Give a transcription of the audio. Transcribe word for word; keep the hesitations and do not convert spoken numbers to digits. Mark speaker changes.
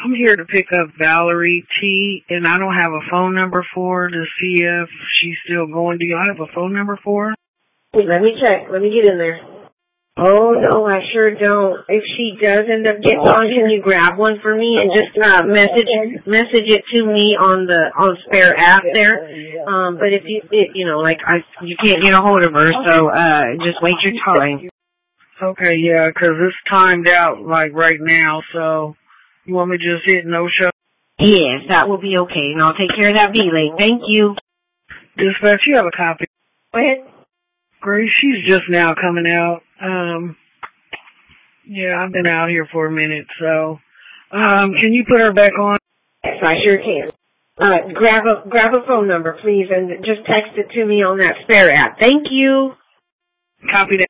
Speaker 1: I'm here to pick up Valerie T, and I don't have a phone number for her to see if she's still going. Do you have a phone number for her?
Speaker 2: Let me check. Let me get in there. Oh, no, I sure don't. If she does end up getting on, can you grab one for me and just uh, message message it to me on the on Spare app there? Um, but if you, it, you know, like, I, you can't get a hold of her, so uh, just wait your time.
Speaker 1: Okay, yeah, 'cause it's timed out, like, right now, so you want me to just hit no show?
Speaker 2: Yes, that will be okay, and I'll take care of that V-Link. Thank you.
Speaker 1: Dispatch, you have a copy.
Speaker 2: Go ahead.
Speaker 1: Grace, she's just now coming out. Um, yeah, I've been out here for a minute, so, um, can you put her back on?
Speaker 2: Yes, I sure can. Uh, grab a, grab a phone number, please, and just text it to me on that Spare app. Thank you.
Speaker 1: Copy that.